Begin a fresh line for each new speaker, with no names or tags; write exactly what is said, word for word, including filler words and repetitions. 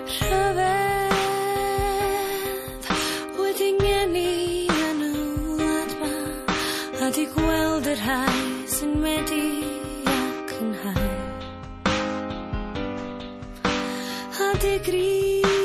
Rhyfedd wedi ngeni yn wlad ma, a di gweld yr rhai sy'n wedi ac yn hau, a di gryf